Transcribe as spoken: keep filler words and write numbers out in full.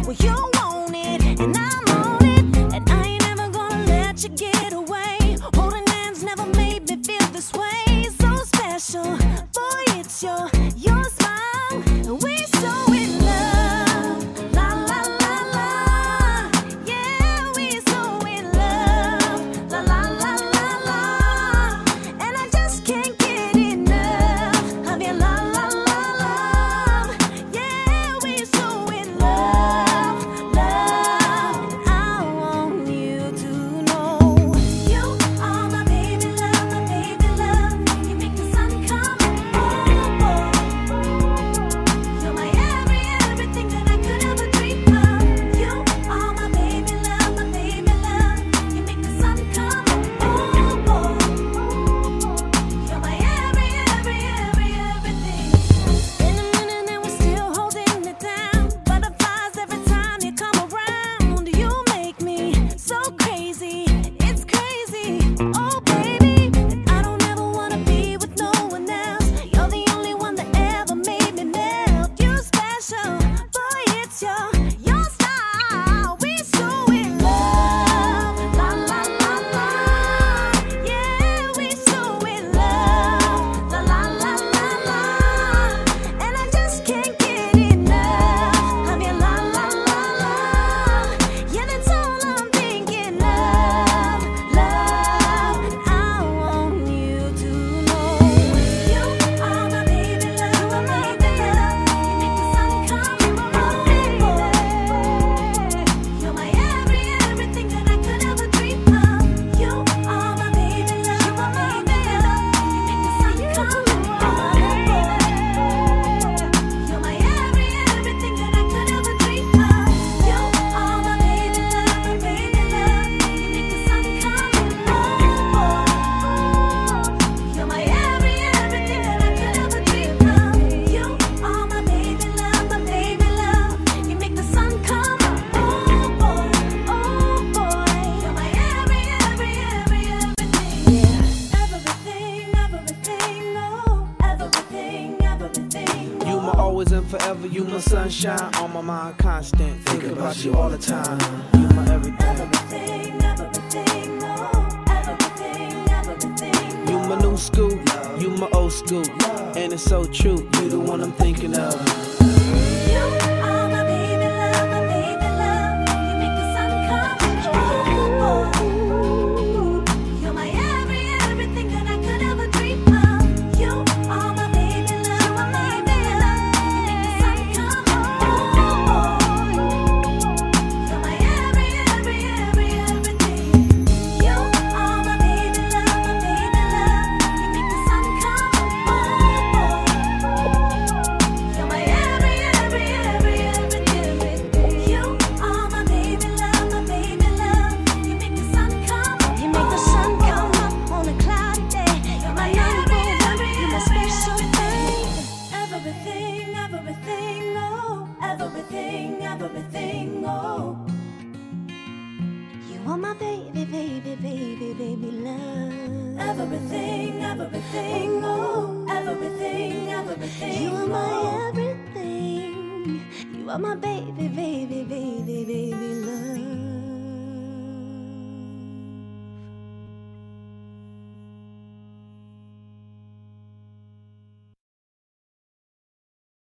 Well, you want it, and I'm on it, and I ain't never gonna let you get away. Holding hands never made me feel this way. So special, boy, it's your your smile, and we so in love. La la la la, yeah, we so in love. La la la la la, and I just can't get enough of your la la la love. Yeah, we so in love, love. And I want you to know you are my baby love, my baby love. You make the sun come. Oh boy, you're my every everything that I could ever dream of. You are my baby love, my baby love. You make the sun come. Oh boy, you're my every every every everything. In a minute and we're still holding it down. Butterflies every time you come around. You make me so crazy, it's crazy. Oh baby, I don't ever wanna be with no one else. You're the only one that ever made me melt. You're special, boy, it's your your style. We so in love, la la la la. Yeah, we so in love, la la la la la. And I just can't get enough of your la la la la. Yeah, that's all I'm thinking of, love. And I want you to know you are my baby love, my baby love. You make the sun come. Oh boy, you're my every everything that I could ever dream of. You are my baby love, my baby love. You make the sun come. Oh boy, you're my every everything that I could ever dream of. You are my baby love, my baby love. You make the sun come. Oh boy, you're my every everything that I could ever dream of. You are my baby love, my baby love. You make the sun come. Oh boy, oh boy, you're my every every every everything. Yeah, everything, everything, oh, everything, everything. You my always and forever, you my sunshine, on my mind constant. Thinking about you all the time. You my everything. Everything, everything, oh, everything, everything. You my new school, you my old school, and it's so true. You the one I'm thinking of. You are my baby love, my baby love. You make the sun come. Oh, you're my every everything that I could ever dream of. You are my baby love, my baby love. You make the sun come. Oh, you're my every every every everything. You are my baby love, my baby love. You make the sun come. Oh, you're my every every every everything. You are my baby love, my baby love. You make the sun come. You make the sun come up on a cloudy day. You're my every every you're my special thing. Everything, everything, oh, everything, everything, oh. You are my baby, baby, baby, baby love. Everything, everything, oh, everything, everything. You are my everything. You are my baby, baby, baby, baby